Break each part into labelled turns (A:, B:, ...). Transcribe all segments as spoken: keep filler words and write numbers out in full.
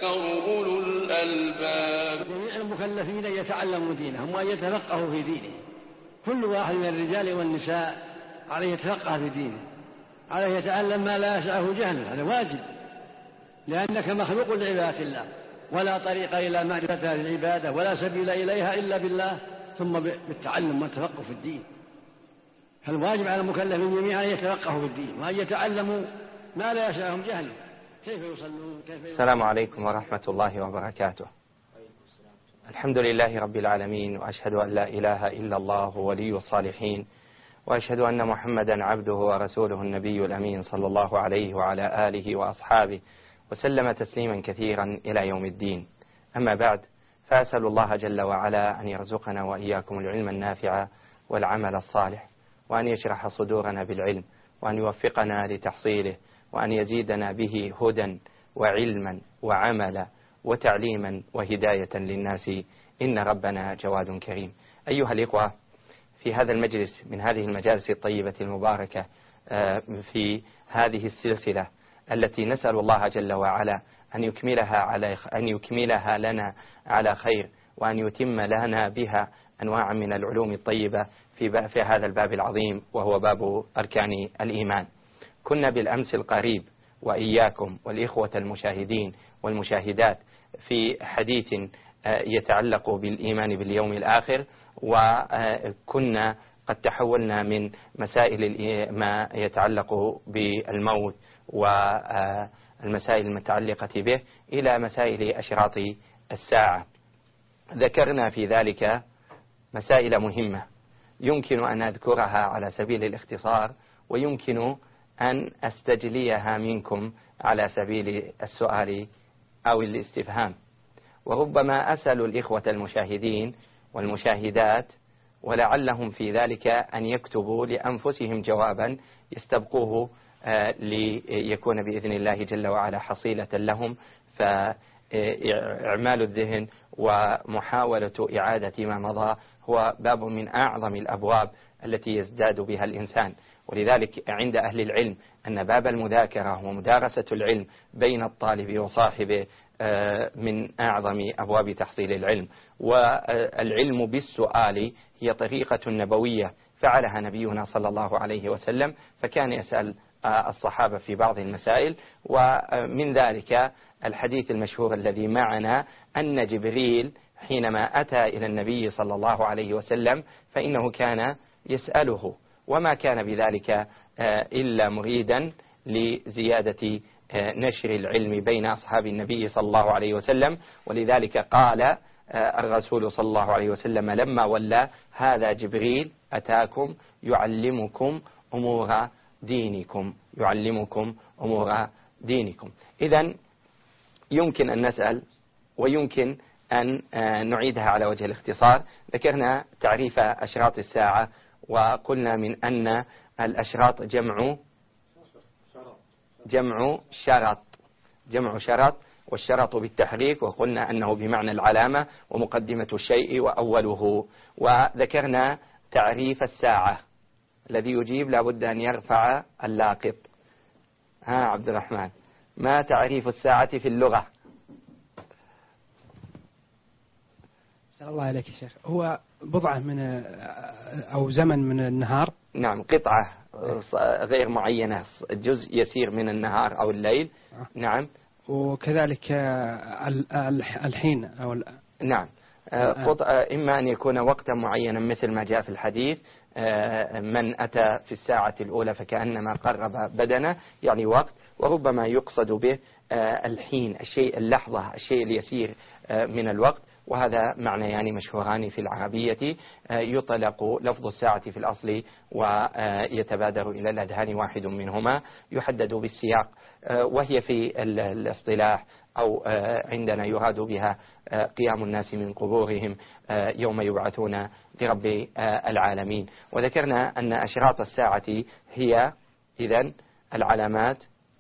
A: يتذكر أولو الألباب.
B: جميع المكلفين يتعلموا دينهم وأن يتفقهوا في دينه. كل واحد من الرجال والنساء عليه يتفقه في دينه، عليه يتعلم ما لا يسعه جهله، هذا واجب، لأنك مخلوق لعبادة الله، ولا طريق إلى معرفة هذه العبادة ولا سبيل إليها إلا بالله، ثم بالتعلم والتفقه في الدين. فالواجب على المكلفين جميعا أن يتفقهوا في الدين وأن يتعلموا ما لا يسعهم جهله، كيف يصلون كيف يصلون.
C: السلام عليكم ورحمة الله وبركاته. الحمد لله رب العالمين، وأشهد أن لا إله إلا الله ولي الصالحين، وأشهد أن محمدا عبده ورسوله النبي الأمين صلى الله عليه وعلى آله وأصحابه وسلم تسليما كثيرا إلى يوم الدين. أما بعد، فأسأل الله جل وعلا أن يرزقنا وإياكم العلم النافع والعمل الصالح، وأن يشرح صدورنا بالعلم، وأن يوفقنا لتحصيله، وأن يزيدنا به هدى وعلما وعملا وتعليما وهداية للناس، إن ربنا جواد كريم. أيها الإخوة، في هذا المجلس من هذه المجالس الطيبة المباركة في هذه السلسلة التي نسأل الله جل وعلا أن يكملها على أن يكملها لنا على خير، وأن يتم لنا بها أنواع من العلوم الطيبة في في هذا الباب العظيم وهو باب أركان الإيمان. كنا بالأمس القريب وإياكم والإخوة المشاهدين والمشاهدات في حديث يتعلق بالإيمان باليوم الآخر، وكنا قد تحولنا من مسائل ما يتعلق بالموت والمسائل المتعلقة به إلى مسائل أشراط الساعة. ذكرنا في ذلك مسائل مهمة يمكن أن أذكرها على سبيل الاختصار، ويمكن أن أستجليها منكم على سبيل السؤال أو الاستفهام، وربما أسأل الإخوة المشاهدين والمشاهدات ولعلهم في ذلك أن يكتبوا لأنفسهم جوابا يستبقوه ليكون بإذن الله جل وعلا حصيلة لهم، فإعمال الذهن ومحاولة إعادة ما مضى هو باب من أعظم الأبواب التي يزداد بها الإنسان. ولذلك عند أهل العلم أن باب المذاكرة ومدارسة العلم بين الطالب وصاحبه من أعظم أبواب تحصيل العلم. والعلم بالسؤال هي طريقة نبوية فعلها نبينا صلى الله عليه وسلم، فكان يسأل الصحابة في بعض المسائل، ومن ذلك الحديث المشهور الذي معنا أن جبريل حينما أتى إلى النبي صلى الله عليه وسلم فإنه كان يسأله، وما كان بذلك إلا مريدا لزيادة نشر العلم بين أصحاب النبي صلى الله عليه وسلم. ولذلك قال الرسول صلى الله عليه وسلم لما ولى: هذا جبريل أتاكم يعلمكم أمور دينكم يعلمكم أمور دينكم. إذن يمكن أن نسأل ويمكن أن نعيدها على وجه الاختصار. ذكرنا تعريف أشراط الساعة، وقلنا من أن الأشراط جمع جمع شرط جمع شرط والشرط بالتحريك، وقلنا أنه بمعنى العلامة ومقدمة الشيء وأوله. وذكرنا تعريف الساعة، الذي يجيب لابد أن يرفع اللاقط. ها عبد الرحمن، ما تعريف الساعة في اللغة؟
D: الله عليك يا شيخ. هو بضعة من أو زمن من النهار. نعم،
C: قطعة غير معينة، جزء يسير من النهار أو الليل. نعم.
D: وكذلك الحين أو
C: نعم، قطعة إما أن يكون وقتا معينا مثل ما جاء في الحديث: من أتى في الساعة الأولى فكأنما قرب بدنه، يعني وقت. وربما يقصد به الحين، الشيء اللحظة، الشيء اليسير من الوقت. وهذا معنى يعني مشهوران في العربية. يطلق لفظ الساعة في الأصل ويتبادر إلى الأذهان واحد منهما يحدد بالسياق، وهي في الاصطلاح أو عندنا يراد بها قيام الناس من قبورهم يوم يبعثون لرب العالمين. وذكرنا أن أشراط الساعة هي إذن العلامات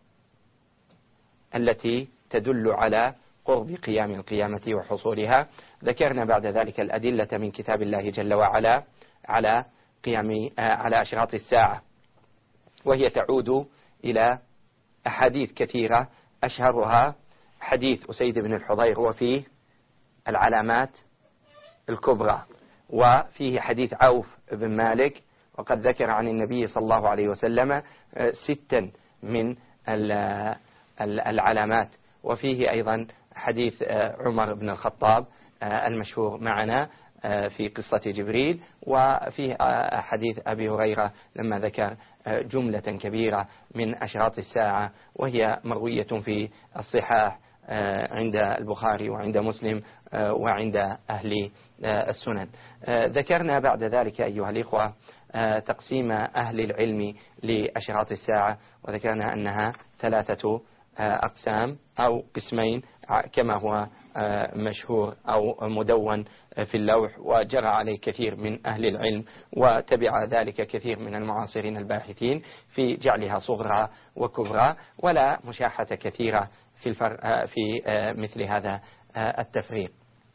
C: التي تدل على قرب قيام القيامة وحصولها. ذكرنا بعد ذلك الأدلة من كتاب الله جل وعلا على قيام على أشراط الساعة، وهي تعود إلى أحاديث كثيرة، أشهرها حديث أسيد بن الحضير وفيه العلامات الكبرى، وفيه حديث عوف بن مالك، وقد ذكر عن النبي صلى الله عليه وسلم ستا من العلامات، وفيه أيضا حديث عمر بن الخطاب المشهور معنا في قصة جبريل، وفيه حديث أبي هريرة لما ذكر جملة كبيرة من أشراط الساعة، وهي مروية في الصحاح عند البخاري وعند مسلم وعند أهل السنن. ذكرنا بعد ذلك أيها الإخوة تقسيم أهل العلم لأشراط الساعة، وذكرنا أنها ثلاثة أقسام أو قسمين كما هو مشهور أو مدون في اللوح، وجرى عليه كثير من أهل العلم، وتبع ذلك كثير من المعاصرين الباحثين في جعلها صغرى وكبرى، ولا مشاحة كثيرة في الفرق في مثل هذا التفريق.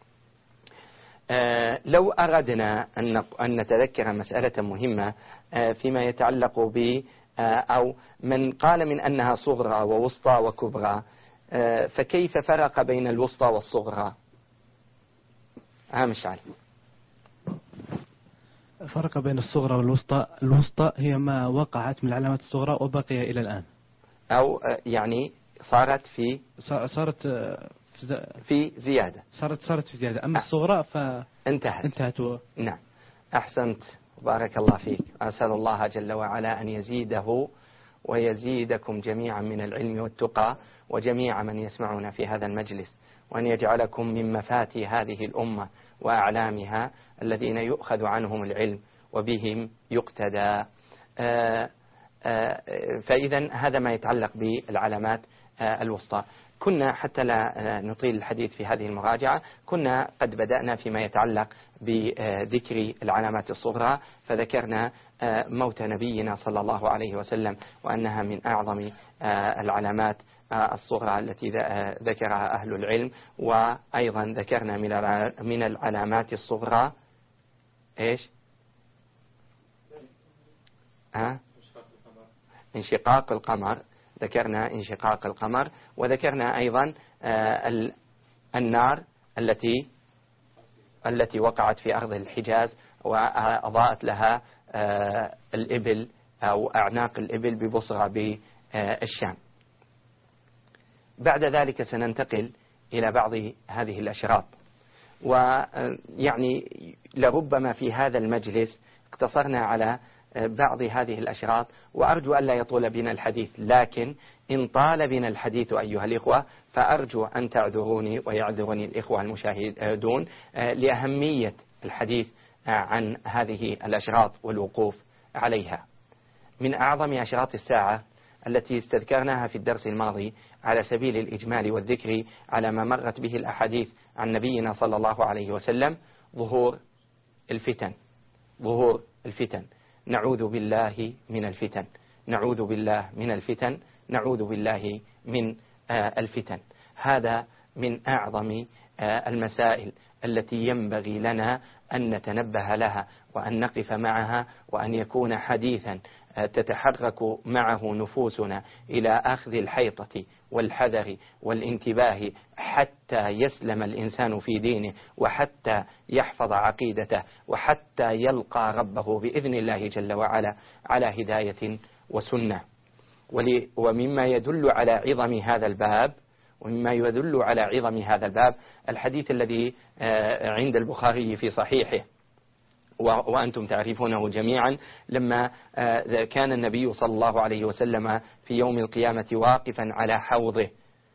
C: لو أردنا أن نتذكر مسألة مهمة فيما يتعلق ب أو من قال من أنها صغرى ووسطى وكبرى، فكيف فرق بين الوسطى والصغرى؟ مش عارف.
D: فرق بين الصغرى والوسطى، الوسطى هي ما وقعت من العلامات الصغرى وبقي إلى الآن،
C: أو يعني صارت في
D: صارت
C: في زيادة
D: صارت صارت في زيادة، أما الصغرى فانتهت انتهت و...
C: نعم، أحسنت، بارك الله فيك. أسأل الله جل وعلا أن يزيده ويزيدكم جميعا من العلم والتقى، وجميع من يسمعنا في هذا المجلس، وأن يجعلكم من مفاتي هذه الأمة وأعلامها الذين يؤخذ عنهم العلم وبهم يقتدى. فإذا هذا ما يتعلق بالعلامات الوسطى. كنا حتى لا نطيل الحديث في هذه المراجعة كنا قد بدأنا فيما يتعلق بذكر العلامات الصغرى، فذكرنا موت نبينا صلى الله عليه وسلم وأنها من أعظم العلامات الصغرى التي ذكرها أهل العلم، وأيضا ذكرنا من العلامات الصغرى إيش؟ ها؟ انشقاق القمر، ذكرنا انشقاق القمر، وذكرنا أيضا النار التي التي وقعت في أرض الحجاز وأضاءت لها الإبل أو أعناق الإبل ببصرة بالشام. بعد ذلك سننتقل إلى بعض هذه الأشراط، ويعني لربما في هذا المجلس اقتصرنا على بعض هذه الأشراط، وأرجو ألا يطول بنا الحديث، لكن إن طال بنا الحديث أيها الإخوة فأرجو أن تعذروني ويعذرني الإخوة المشاهدون لأهمية الحديث عن هذه الأشراط والوقوف عليها. من أعظم أشراط الساعة التي استذكرناها في الدرس الماضي على سبيل الإجمال والذكر على ما مرت به الأحاديث عن نبينا صلى الله عليه وسلم ظهور الفتن، ظهور الفتن. نعوذ بالله من الفتن، نعوذ بالله من الفتن، نعوذ بالله من الفتن. هذا من أعظم المسائل التي ينبغي لنا أن نتنبه لها وأن نقف معها، وأن يكون حديثا تتحرك معه نفوسنا إلى أخذ الحيطة والحذر والانتباه حتى يسلم الإنسان في دينه، وحتى يحفظ عقيدته، وحتى يلقى ربه بإذن الله جل وعلا على هداية وسنة. ومما يدل على عظم هذا الباب ومما يدل على عظم هذا الباب الحديث الذي عند البخاري في صحيحه، وأنتم تعرفونه جميعا، لما كان النبي صلى الله عليه وسلم في يوم القيامة واقفا على حوضه،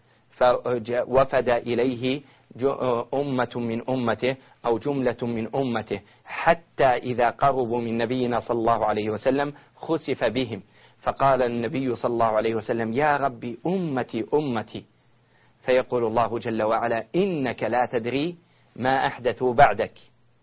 C: فوفد إليه أمة من أمته أو جملة من أمته، حتى إذا قربوا من نبينا صلى الله عليه وسلم خسف بهم، فقال النبي صلى الله عليه وسلم: يا ربي أمتي أمتي. فيقول الله جل وعلا: إنك لا تدري ما أحدثوا بعدك.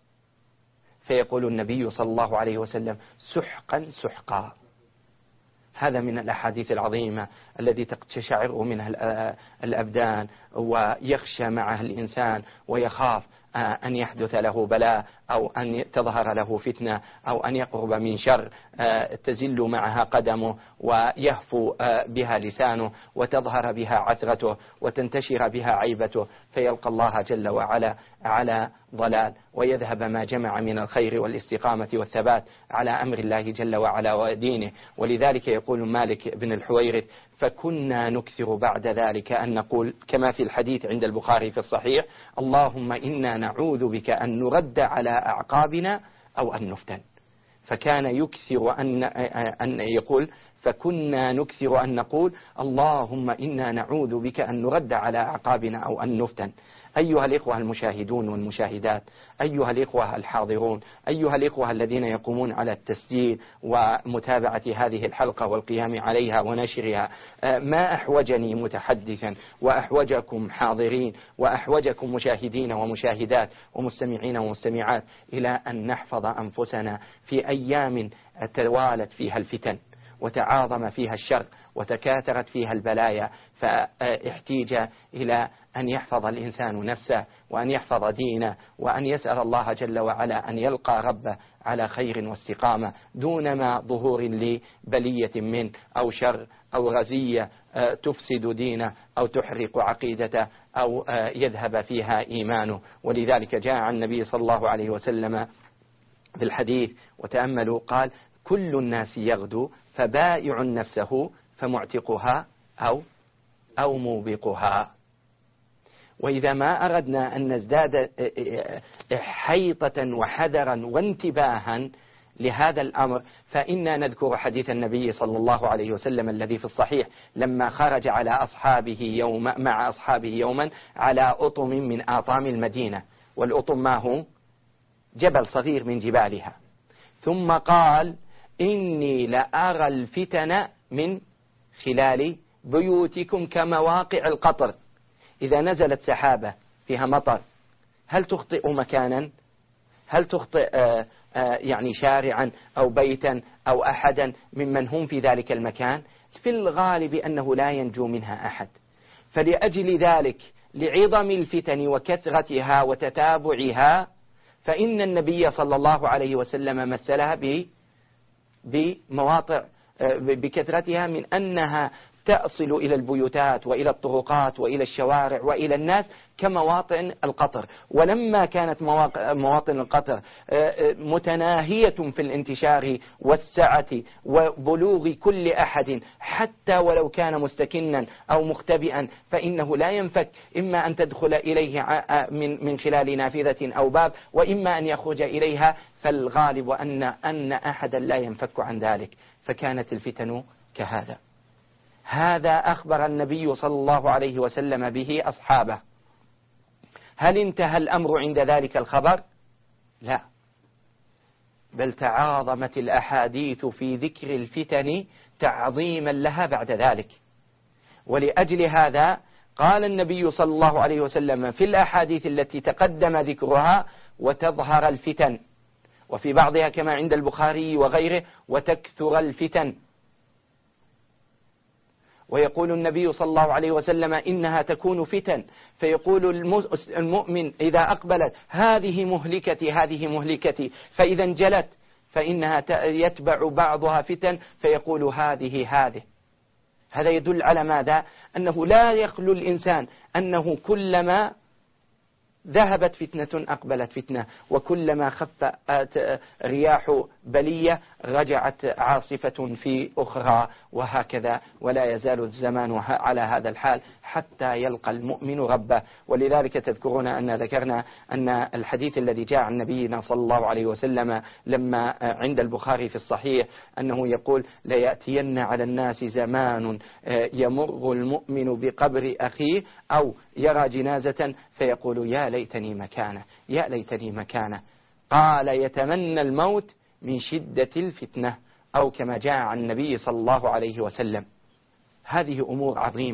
C: فيقول النبي صلى الله عليه وسلم: سحقا سحقا. هذا من الأحاديث العظيمة الذي تقشعر منها الأبدان ويخشى معها الإنسان ويخاف أن يحدث له بلاء أو أن تظهر له فتنة أو أن يقرب من شر تزل معها قدمه ويهفو بها لسانه وتظهر بها عثرته وتنتشر بها عيبته، فيلقى الله جل وعلا على ضلال ويذهب ما جمع من الخير والاستقامة والثبات على أمر الله جل وعلا ودينه. ولذلك يقول مالك بن الحويرث: فكنا نكثر بعد ذلك أن نقول كما في الحديث عند البخاري في الصحيح: اللهم إنا نعوذ بك أن نرد على أعقابنا أو أن نفتن. فكان يكثر أن, أن يقول: فكنا نكثر أن نقول اللهم إنا نعوذ بك أن نرد على أعقابنا أو أن نفتن. أيها الإخوة المشاهدون والمشاهدات، أيها الإخوة الحاضرون، أيها الإخوة الذين يقومون على التسجيل ومتابعة هذه الحلقة والقيام عليها ونشرها، ما أحوجني متحدثا وأحوجكم حاضرين وأحوجكم مشاهدين ومشاهدات ومستمعين ومستمعات إلى أن نحفظ أنفسنا في أيام توالت فيها الفتن وتعاظم فيها الشر وتكاثرت فيها البلايا، فاحتيج إلى أن يحفظ الإنسان نفسه وأن يحفظ دينه وأن يسأل الله جل وعلا أن يلقى ربه على خير واستقامة دون ما ظهور لبلية منه أو شر أو غزية تفسد دينه أو تحرق عقيدته أو يذهب فيها إيمانه. ولذلك جاء عن النبي صلى الله عليه وسلم في الحديث وتأملوا قال: كل الناس يغدو فبائع نفسه فمعتقها أو أو موبقها. وإذا ما أردنا أن نزداد حيطة وحذرا وانتباها لهذا الأمر فإنا نذكر حديث النبي صلى الله عليه وسلم الذي في الصحيح لما خرج على أصحابه يوم مع أصحابه يوما على أطم من آطام المدينة، والأطم ما هو؟ جبل صغير من جبالها، ثم قال: إني لأرى الفتن من خلال بيوتكم كمواقع القطر. إذا نزلت سحابة فيها مطر هل تخطئ مكانا؟ هل تخطئ آآ آآ يعني شارعا أو بيتا أو أحدا ممن هم في ذلك المكان؟ في الغالب أنه لا ينجو منها أحد. فلأجل ذلك لعظم الفتن وكثرتها وتتابعها فإن النبي صلى الله عليه وسلم مثلها بمواطع بكثرتها من أنها تأصل إلى البيوتات وإلى الطرقات وإلى الشوارع وإلى الناس كمواطن القطر. ولما كانت مواطن القطر متناهية في الانتشار والسعة وبلوغ كل أحد حتى ولو كان مستكنا أو مختبئا فإنه لا ينفك، إما أن تدخل إليه من من خلال نافذة أو باب وإما أن يخرج إليها، فالغالب أن أن أحدا لا ينفك عن ذلك. فكانت الفتن كهذا. هذا أخبر النبي صلى الله عليه وسلم به أصحابه. هل انتهى الأمر عند ذلك الخبر؟ لا، بل تعاظمت الأحاديث في ذكر الفتن تعظيما لها بعد ذلك. ولأجل هذا قال النبي صلى الله عليه وسلم في الأحاديث التي تقدم ذكرها: وتظهر الفتن، وفي بعضها كما عند البخاري وغيره: وتكثر الفتن. ويقول النبي صلى الله عليه وسلم: إنها تكون فتن، فيقول المؤمن إذا أقبلت: هذه مهلكتي هذه مهلكتي، فإذا انجلت فإنها يتبع بعضها فتن فيقول: هذه هذه. هذا يدل على ماذا؟ أنه لا يخلو الإنسان أنه كلما ذهبت فتنة أقبلت فتنة، وكلما خفت رياح بلية رجعت عاصفة في أخرى، وهكذا، ولا يزال الزمان على هذا الحال حتى يلقى المؤمن ربه. ولذلك تذكرون أن ذكرنا أن الحديث الذي جاء عن نبينا صلى الله عليه وسلم لما عند البخاري في الصحيح أنه يقول: ليأتين على الناس زمان يمر المؤمن بقبر أخيه أو يرى جنازة فيقول: يا ليتني مكانه يا ليتني مكانه. قال: يتمنى الموت من شدة الفتنة، أو كما جاء عن النبي صلى الله عليه وسلم. هذه أمور عظيمة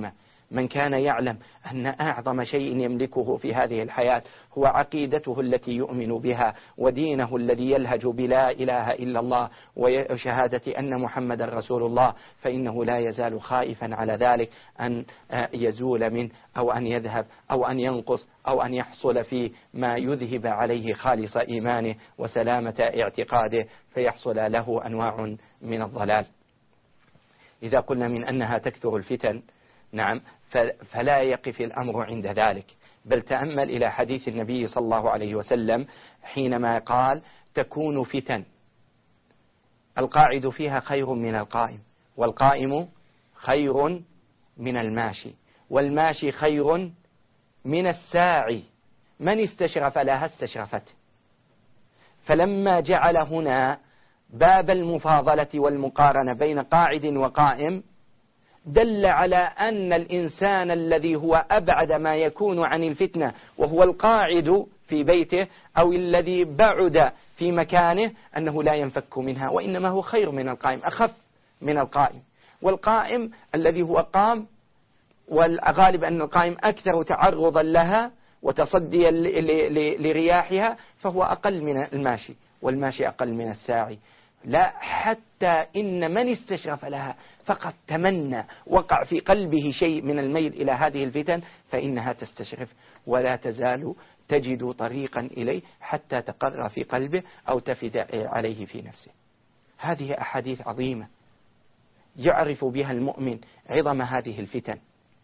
C: من كان يعلم أن أعظم شيء يملكه في هذه الحياة هو عقيدته التي يؤمن بها ودينه الذي يلهج بلا إله إلا الله وشهادة أن محمد رسول الله، فإنه لا يزال خائفا على ذلك أن يزول منه أو أن يذهب أو أن ينقص أو أن يحصل فيه ما يذهب عليه خالص إيمانه وسلامة اعتقاده فيحصل له أنواع من الضلال. إذا قلنا من أنها تكثر الفتن، نعم، فلا يقف الأمر عند ذلك، بل تأمل إلى حديث النبي صلى الله عليه وسلم حينما قال تكون فتن القاعد فيها خير من القائم، والقائم خير من الماشي، والماشي خير من الساعي، من استشرف لها استشرفت. فلما جعل هنا باب المفاضلة والمقارنة بين قاعد وقائم دل على أن الإنسان الذي هو أبعد ما يكون عن الفتنة وهو القاعد في بيته أو الذي بعد في مكانه أنه لا ينفك منها، وإنما هو خير من القائم، أخف من القائم. والقائم الذي هو قام، والغالب أن القائم أكثر تعرضا لها وتصديا لرياحها، فهو أقل من الماشي، والماشي أقل من الساعي. لا، حتى إن من استشرف لها فقد تمنى وقع في قلبه شيء من الميل إلى هذه الفتن فإنها تستشرف ولا تزال تجد طريقا إليه حتى تقر في قلبه أو تفد عليه في نفسه. هذه أحاديث عظيمة يعرف بها المؤمن عظم هذه الفتن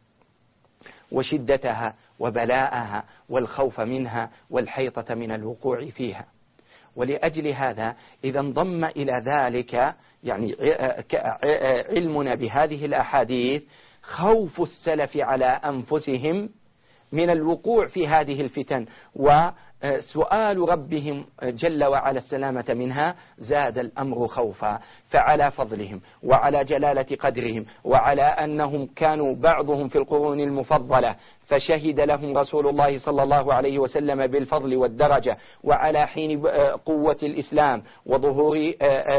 C: وشدتها وبلاءها والخوف منها والحيطة من الوقوع فيها. ولأجل هذا إذا انضم إلى ذلك يعني علمنا بهذه الأحاديث خوف السلف على أنفسهم من الوقوع في هذه الفتن وسؤال ربهم جل وعلا السلامة منها، زاد الأمر خوفا. فعلى فضلهم وعلى جلالة قدرهم وعلى أنهم كانوا بعضهم في القرون المفضلة فشهد لهم رسول الله صلى الله عليه وسلم بالفضل والدرجة، وعلى حين قوة الإسلام وظهور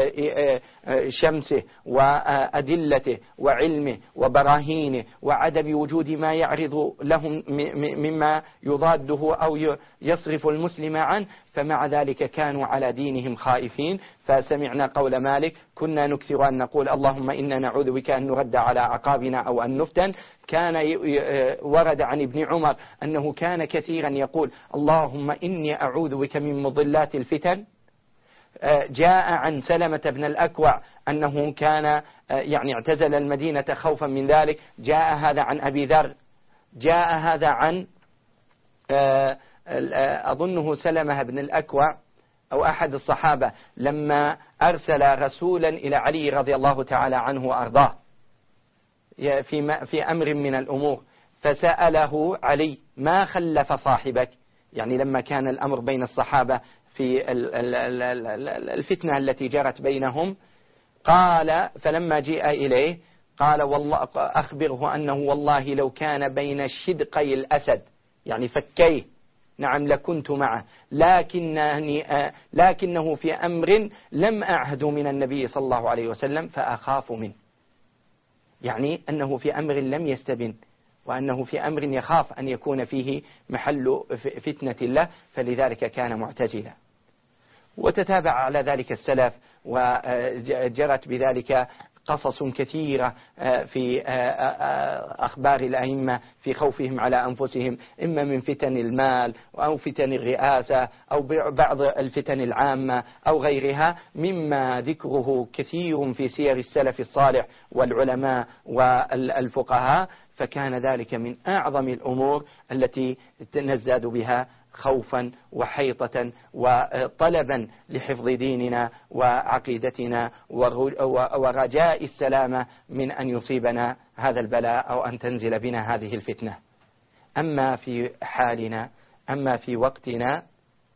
C: شمسه وأدلته وعلمه وبراهينه وعدم وجود ما يعرض لهم مما يضاده أو يصرف المسلم عنه، فمع ذلك كانوا على دينهم خائفين. فسمعنا قول مالك: كنا نكثر أن نقول اللهم إنا نعوذ بك أن نرد على أعقابنا أو أن نفتن. كان ورد عن ابن عمر أنه كان كثيرا يقول اللهم إني أعوذ بك من مضلات الفتن. جاء عن سلمة بن الأكوع أنه كان يعني اعتزل المدينة خوفا من ذلك. جاء هذا عن أبي ذر. جاء هذا عن أظنه سلمة بن الأكوع أو أحد الصحابة لما أرسل رسولا إلى علي رضي الله تعالى عنه وأرضاه في في أمر من الأمور، فسأله علي: ما خلف صاحبك؟ يعني لما كان الأمر بين الصحابة في الفتنة التي جرت بينهم، قال فلما جاء إليه قال: والله أخبره أنه والله لو كان بين شدقي الأسد يعني فكيه، نعم، لكنت معه، لكنني لكنه في أمر لم أعهد من النبي صلى الله عليه وسلم فأخاف منه. يعني أنه في أمر لم يستبن، وأنه في أمر يخاف أن يكون فيه محل فتنة له، فلذلك كان معتزلا. وتتابع على ذلك السلف وجرت بذلك قصص كثيرة في أخبار الأئمة في خوفهم على أنفسهم، إما من فتن المال أو فتن الرئاسة أو بعض الفتن العامة أو غيرها، مما ذكره كثير في سير السلف الصالح والعلماء والفقهاء. فكان ذلك من أعظم الأمور التي نزداد بها خوفا وحيطة وطلبا لحفظ ديننا وعقيدتنا ورجاء السلامة من أن يصيبنا هذا البلاء أو أن تنزل بنا هذه الفتنة. أما في حالنا، أما في وقتنا،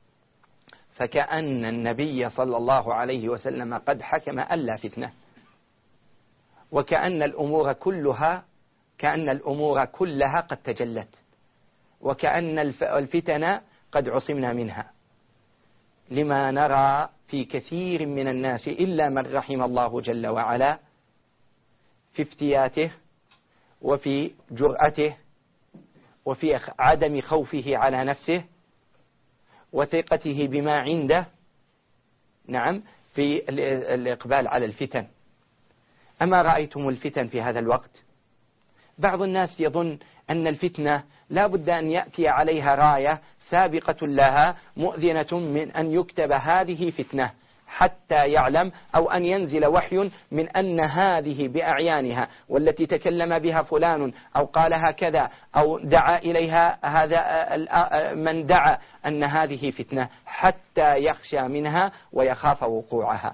C: فكأن النبي صلى الله عليه وسلم قد حكم ألا فتنة، وكأن الأمور كلها كأن الأمور كلها قد تجلت، وكأن الفتن قد عصمنا منها، لما نرى في كثير من الناس إلا من رحم الله جل وعلا في افتياته وفي جرأته وفي عدم خوفه على نفسه وثقته بما عنده، نعم، في الإقبال على الفتن. أما رأيتم الفتن في هذا الوقت؟ بعض الناس يظن أن الفتنة لا بد أن يأتي عليها راية سابقة لها مؤذنة من أن يكتب هذه فتنة حتى يعلم، أو أن ينزل وحي من أن هذه بأعيانها والتي تكلم بها فلان أو قالها كذا أو دعا إليها هذا من دعا أن هذه فتنة، حتى يخشى منها ويخاف وقوعها.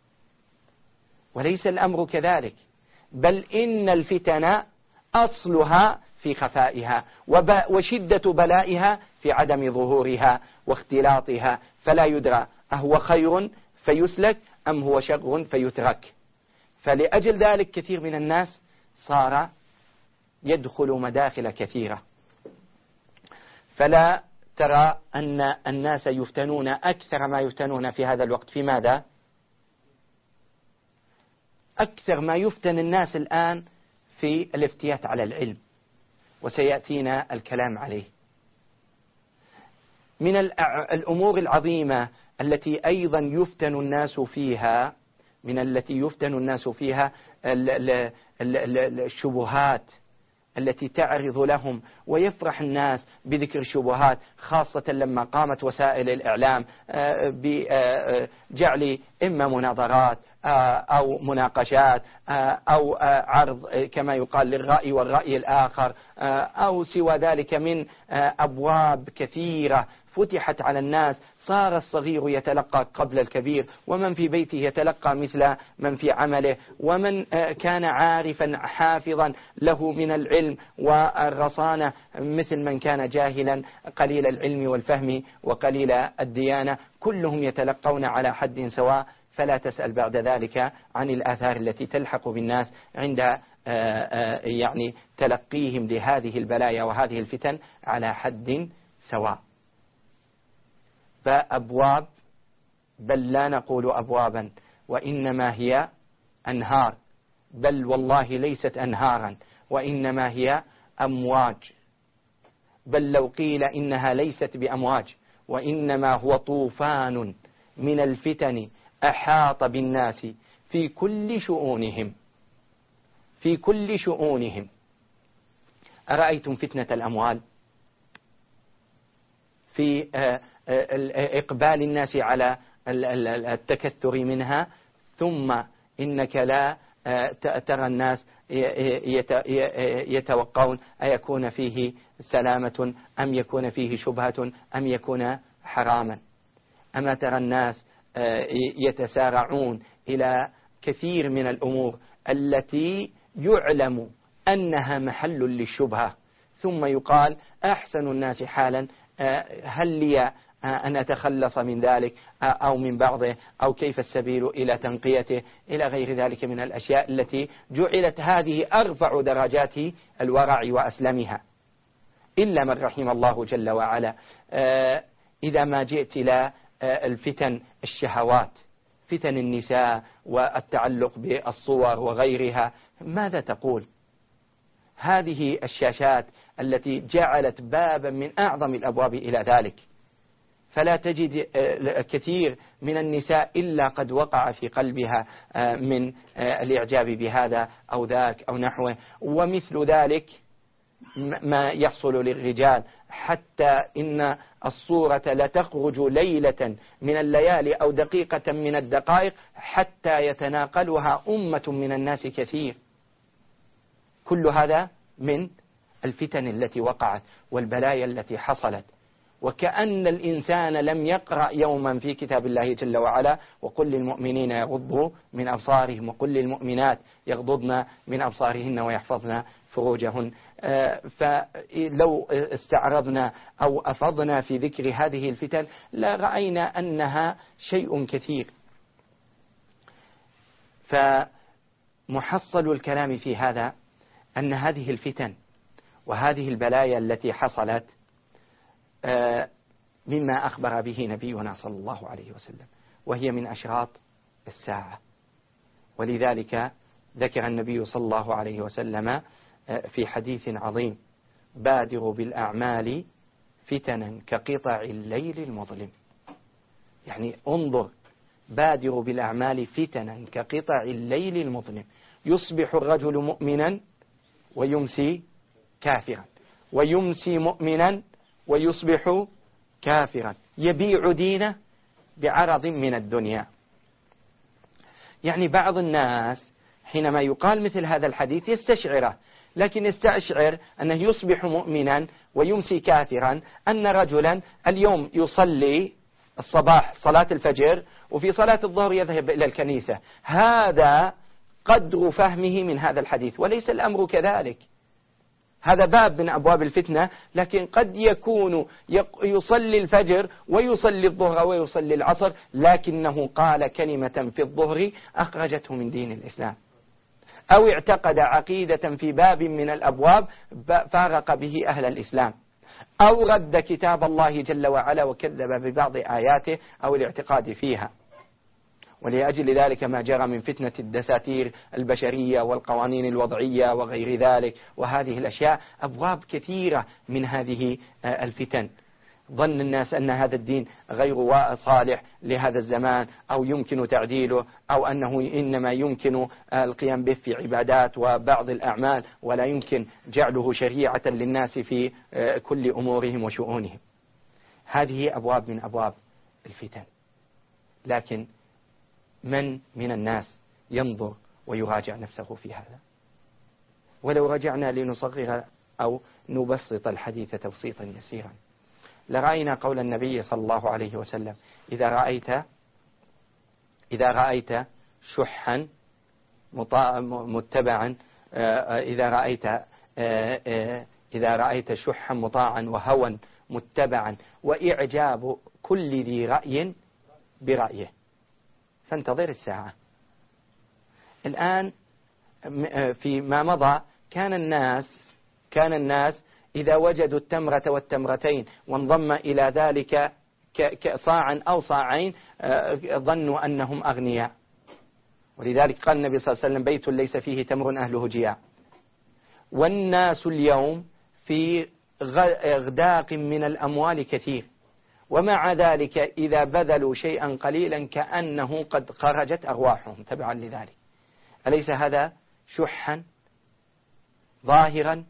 C: وليس الأمر كذلك، بل إن الفتن أصلها في خفائها وشدة بلائها في عدم ظهورها واختلاطها، فلا يدرى أهو خير فيسلك أم هو شر فيترك. فلأجل ذلك كثير من الناس صار يدخل مداخل كثيرة، فلا ترى أن الناس يفتنون أكثر ما يفتنون في هذا الوقت في ماذا؟ أكثر ما يفتن الناس الآن في الافتيات على العلم، وسيأتينا الكلام عليه. من الأمور العظيمة التي أيضا يفتن الناس فيها من التي يفتن الناس فيها الشبهات التي تعرض لهم، ويفرح الناس بذكر الشبهات، خاصة لما قامت وسائل الإعلام بجعل إما مناظرات أو مناقشات أو عرض كما يقال للرأي والرأي الآخر أو سوى ذلك من أبواب كثيرة فتحت على الناس. صار الصغير يتلقى قبل الكبير، ومن في بيته يتلقى مثل من في عمله، ومن كان عارفا حافظا له من العلم والرصانة مثل من كان جاهلا قليل العلم والفهم وقليل الديانة، كلهم يتلقون على حد سواء. فلا تسأل بعد ذلك عن الآثار التي تلحق بالناس عند يعني تلقيهم لهذه البلايا وهذه الفتن على حد سواء. فأبواب، بل لا نقول أبوابا وإنما هي أنهار، بل والله ليست أنهارا وإنما هي أمواج، بل لو قيل إنها ليست بأمواج وإنما هو طوفان من الفتن أحاط بالناس في كل شؤونهم في كل شؤونهم. أرأيتم فتنة الأموال في إقبال الناس على التكثر منها، ثم إنك لا ترى الناس يتوقعون أيكون فيه سلامة أم يكون فيه شبهة أم يكون حراما. أما ترى الناس يتسارعون إلى كثير من الأمور التي يعلم أنها محل للشبهة، ثم يقال أحسن الناس حالا هل لي أن أتخلص من ذلك أو من بعضه، أو كيف السبيل إلى تنقيته، إلى غير ذلك من الأشياء التي جعلت هذه أرفع درجات الورع وأسلمها، إلا من رحم الله جل وعلا. إذا ما جئت إلى الفتن الشهوات، فتن النساء والتعلق بالصور وغيرها، ماذا تقول؟ هذه الشاشات التي جعلت بابا من أعظم الأبواب إلى ذلك، فلا تجد كثير من النساء إلا قد وقع في قلبها من الإعجاب بهذا أو ذاك أو نحوه. ومثل ذلك ما يحصل للرجال، حتى إن الصورة لتخرج ليلة من الليالي أو دقيقة من الدقائق حتى يتناقلها أمة من الناس كثير. كل هذا من الفتن التي وقعت والبلايا التي حصلت، وكأن الإنسان لم يقرأ يوما في كتاب الله جل وعلا وقل للمؤمنين يغضوا من أبصارهم وقل للمؤمنات يغضضن من أبصارهن ويحفظن فروجهن. فلو استعرضنا أو أفضنا في ذكر هذه الفتن لرأينا أنها شيء كثير. فمحصل الكلام في هذا أن هذه الفتن وهذه البلايا التي حصلت مما أخبر به نبينا صلى الله عليه وسلم، وهي من أشراط الساعة. ولذلك ذكر النبي صلى الله عليه وسلم في حديث عظيم: بادروا بالأعمال فتنا كقطع الليل المظلم. يعني انظر، بادروا بالأعمال فتنا كقطع الليل المظلم، يصبح الرجل مؤمنا ويمسي كافرا، ويمسي مؤمنا ويصبح كافرا، يبيع دينه بعرض من الدنيا. يعني بعض الناس حينما يقال مثل هذا الحديث يستشعره، لكن يستشعر أنه يصبح مؤمنا ويمسي كافرا، أن رجلا اليوم يصلي الصباح صلاة الفجر وفي صلاة الظهر يذهب إلى الكنيسة. هذا قدر فهمه من هذا الحديث، وليس الأمر كذلك. هذا باب من أبواب الفتنة، لكن قد يكون يصلي الفجر ويصلي الظهر ويصلي العصر، لكنه قال كلمة في الظهر أخرجته من دين الإسلام، أو اعتقد عقيدة في باب من الأبواب فارق به أهل الإسلام، أو رد كتاب الله جل وعلا وكذب ببعض آياته أو الاعتقاد فيها. ولأجل ذلك ما جرى من فتنة الدساتير البشرية والقوانين الوضعية وغير ذلك، وهذه الأشياء أبواب كثيرة من هذه الفتن. ظن الناس أن هذا الدين غير صالح لهذا الزمان، أو يمكن تعديله، أو أنه إنما يمكن القيام به في عبادات وبعض الأعمال، ولا يمكن جعله شريعة للناس في كل أمورهم وشؤونهم. هذه أبواب من أبواب الفتن، لكن من من الناس ينظر ويراجع نفسه في هذا؟ ولو رجعنا لنصغر أو نبسط الحديث تبسيطا يسيرا لرأينا قول النبي صلى الله عليه وسلم: إذا رأيت إذا رأيت شحا متبعا إذا رأيت إذا رأيت شحا مطاعا وهوى متبعا وإعجاب كل ذي رأي برأيه فانتظر الساعة. الآن فيما مضى كان الناس كان الناس إذا وجدوا التمرة والتمرتين وانضم إلى ذلك صاعا أو صاعين ظنوا أنهم أغنياء، ولذلك قال النبي صلى الله عليه وسلم: بيت ليس فيه تمر أهله جياع. والناس اليوم في غداق من الأموال كثير، ومع ذلك إذا بذلوا شيئا قليلا كأنه قد خرجت أرواحهم تبعا لذلك. أليس هذا شحا ظاهرا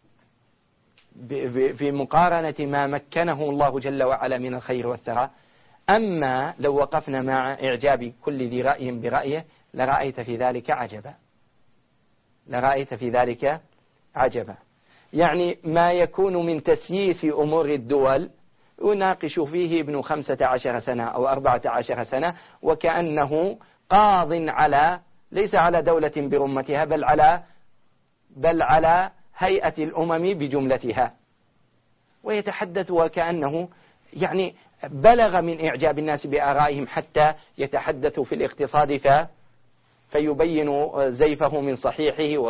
C: في مقارنة ما مكنه الله جل وعلا من الخير والثراء؟ أما لو وقفنا مع إعجاب كل ذي رأي برأيه لرأيت في ذلك عجبا لرأيت في ذلك عجبا. يعني ما يكون من تسييس أمور الدول يناقش فيه ابن خمسة عشر سنة أو أربعة عشر سنة، وكأنه قاض على ليس على دولة برمتها بل على بل على هيئة الأمم بجملتها، ويتحدث وكأنه يعني بلغ من إعجاب الناس بآرائهم حتى يتحدث في الاقتصاد ف فيبين زيفه من صحيحه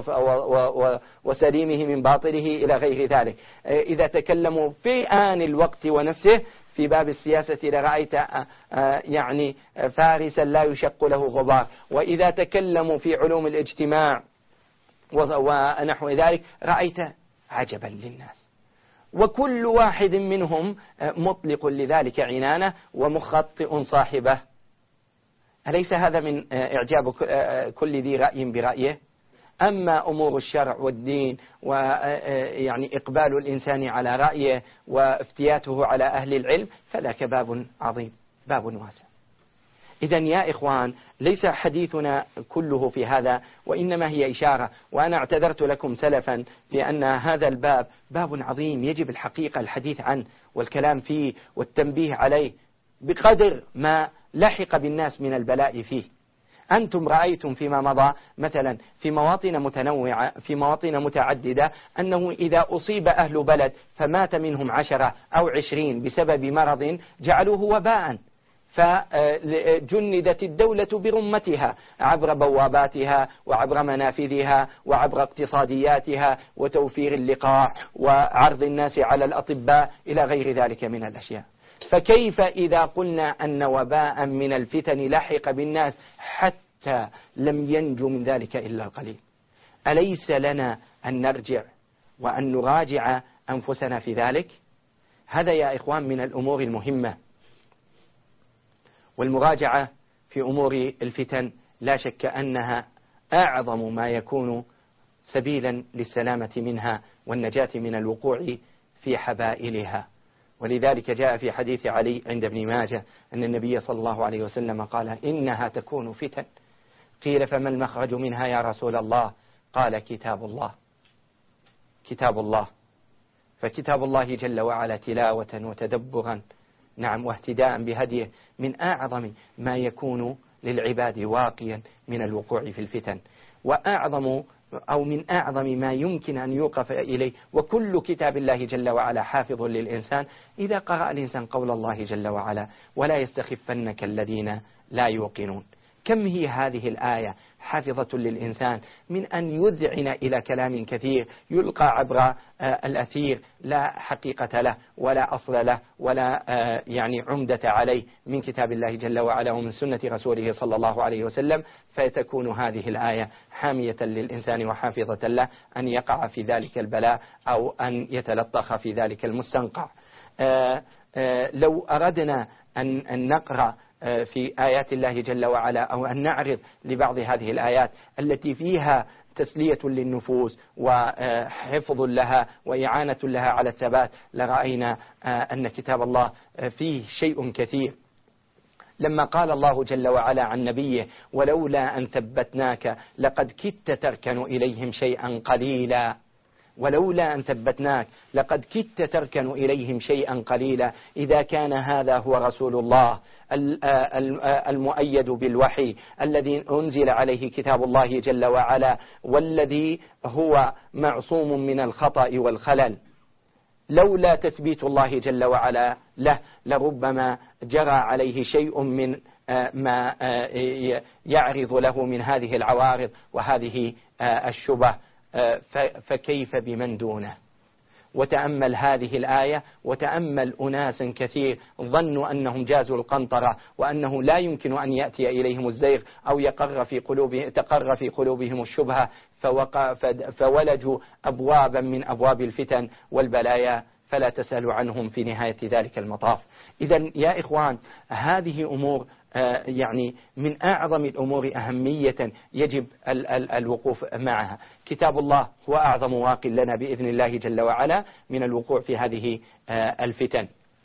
C: وسليمه من باطله إلى غير ذلك. إذا تكلموا في آن الوقت ونفسه في باب السياسة لرأيت يعني فارسا لا يشق له غبار، وإذا تكلموا في علوم الاجتماع ونحو ذلك رأيت عجبا للناس، وكل واحد منهم مطلق لذلك عنانه ومخطئ صاحبه. أليس هذا من إعجاب كل ذي رأي برأيه؟ أما أمور الشرع والدين ويعني إقبال الإنسان على رأيه وافتياته على أهل العلم فذاك باب عظيم، باب واسع. إذن يا إخوان ليس حديثنا كله في هذا، وإنما هي إشارة، وأنا اعتذرت لكم سلفا لأن هذا الباب باب عظيم يجب الحقيقة الحديث عنه والكلام فيه والتنبيه عليه بقدر ما لحق بالناس من البلاء فيه. أنتم رأيتم فيما مضى مثلا في مواطن متنوعة في مواطن متعددة أنه إذا أصيب أهل بلد فمات منهم عشرة أو عشرين بسبب مرض جعلوه وباء، فجندت الدولة برمتها عبر بواباتها وعبر منافذها وعبر اقتصادياتها وتوفير اللقاح وعرض الناس على الأطباء إلى غير ذلك من الأشياء. فكيف إذا قلنا أن وباء من الفتن لحق بالناس حتى لم ينجو من ذلك إلا القليل؟ أليس لنا أن نرجع وأن نراجع أنفسنا في ذلك؟ هذا يا إخوان من الأمور المهمة. والمراجعة في أمور الفتن لا شك أنها أعظم ما يكون سبيلا للسلامة منها والنجاة من الوقوع في حبائلها. ولذلك جاء في حديث علي عند ابن ماجه أن النبي صلى الله عليه وسلم قال: إنها تكون فتن. قيل: فما المخرج منها يا رسول الله؟ قال: كتاب الله. كتاب الله. فكتاب الله جل وعلا تلاوة وتدبرا نعم واهتداء بهديه من أعظم ما يكون للعباد واقيا من الوقوع في الفتن، وأعظم أو من أعظم ما يمكن أن يوقف إليه. وكل كتاب الله جل وعلا حافظ للإنسان إذا قرأ الإنسان قول الله جل وعلا: ولا يستخفنك الذين لا يوقنون. كم هي هذه الآية حافظة للإنسان من أن يذعن إلى كلام كثير يلقى عبر الأثير لا حقيقة له ولا أصل له ولا يعني عمدة عليه من كتاب الله جل وعلا ومن سنة رسوله صلى الله عليه وسلم، فتكون هذه الآية حامية للإنسان وحافظة له أن يقع في ذلك البلاء أو أن يتلطخ في ذلك المستنقع. لو أردنا أن نقرأ في آيات الله جل وعلا أو أن نعرض لبعض هذه الآيات التي فيها تسلية للنفوس وحفظ لها وإعانة لها على الثبات، لرأينا أن كتاب الله فيه شيء كثير. لما قال الله جل وعلا عن نبيه: ولولا أن ثبتناك لقد كدت تركن إليهم شيئا قليلا. ولولا أن ثبتناك لقد كدت تركن إليهم شيئا قليلا. إذا كان هذا هو رسول الله المؤيد بالوحي الذي أنزل عليه كتاب الله جل وعلا والذي هو معصوم من الخطأ والخلل، لولا تثبيت الله جل وعلا له لربما جرى عليه شيء من ما يعرض له من هذه العوارض وهذه الشبه، فكيف بمن دونه؟ وتأمل هذه الآية وتأمل أناس كثير ظنوا أنهم جازوا القنطرة وأنه لا يمكن أن يأتي إليهم الزيغ أو يقر في قلوب تقر في قلوبهم الشبهة، فوقع فولجوا أبوابا من أبواب الفتن والبلايا، فلا تسألوا عنهم في نهاية ذلك المطاف. إذن يا إخوان، هذه أمور يعني من أعظم الأمور أهمية يجب ال ال الوقوف معها. كتاب الله هو أعظم واق لنا بإذن الله جل وعلا من الوقوع في هذه الفتن.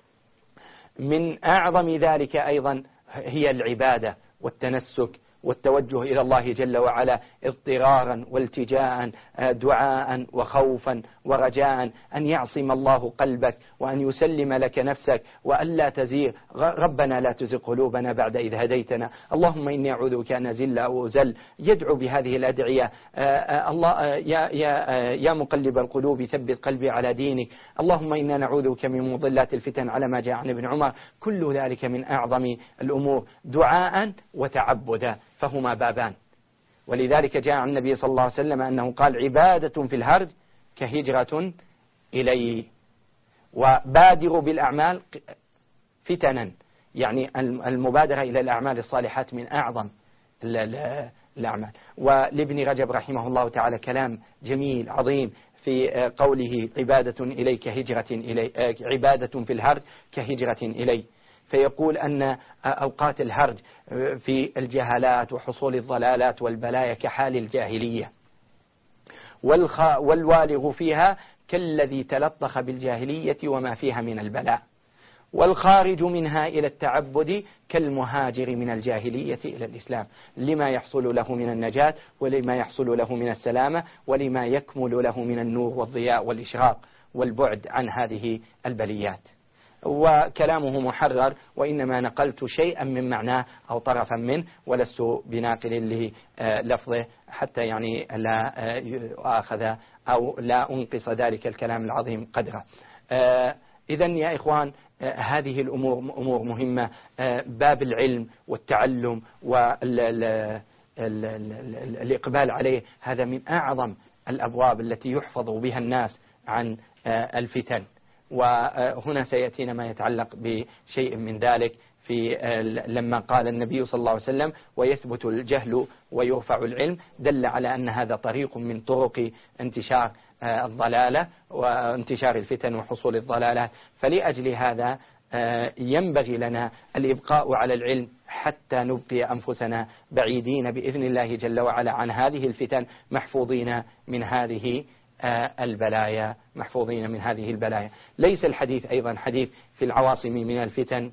C: من أعظم ذلك أيضا هي العبادة والتنسك والتوجه إلى الله جل وعلا اضطرارا والتجاء، دعاء وخوفا ورجاء، أن يعصم الله قلبك وأن يسلم لك نفسك وأن لا تزيغ. ربنا لا تزغ قلوبنا بعد إذ هديتنا، اللهم إني أعوذ بك أن أزل أو أزل. يدعو بهذه الأدعية: الله يا يا يا مقلب القلوب ثبت قلبي على دينك، اللهم إنا نعوذ بك من مضلات الفتن، على ما جاء عن ابن عمر. كل ذلك من أعظم الأمور دعاء وتعبدا، فهما بابان. ولذلك جاء عن النبي صلى الله عليه وسلم أنه قال: عبادة في الهرج كهجرة إليه. وبادروا بالأعمال فتنا، يعني المبادرة إلى الأعمال الصالحات من أعظم الأعمال. ولابن رجب رحمه الله تعالى كلام جميل عظيم في قوله: عبادة إليك هجرة إلي، عبادة في الهرج كهجرة إليه. فيقول أن أوقات الهرج في الجهالات وحصول الضلالات والبلايا كحال الجاهلية، والوالغ فيها كالذي تلطخ بالجاهلية وما فيها من البلاء، والخارج منها إلى التعبد كالمهاجر من الجاهلية إلى الإسلام، لما يحصل له من النجاة ولما يحصل له من السلامة ولما يكمل له من النور والضياء والإشراق والبعد عن هذه البليات. وكلامه محرر، وإنما نقلت شيئا من معناه أو طرفا منه، ولست بناقل لفظه حتى يعني لا أخذ أو لا أنقص ذلك الكلام العظيم قدره. إذن يا إخوان، هذه الأمور أمور مهمة. باب العلم والتعلم والإقبال عليه هذا من أعظم الأبواب التي يحفظ بها الناس عن الفتن. وهنا سيأتينا ما يتعلق بشيء من ذلك في لما قال النبي صلى الله عليه وسلم ويثبت الجهل ويرفع العلم، دل على أن هذا طريق من طرق انتشار الضلالة وانتشار الفتن وحصول الضلالة. فلأجل هذا ينبغي لنا الإبقاء على العلم حتى نبقي أنفسنا بعيدين بإذن الله جل وعلا عن هذه الفتن، محفوظين من هذه البلايا محفوظين من هذه البلايا. ليس الحديث أيضا حديث في العواصم من الفتن،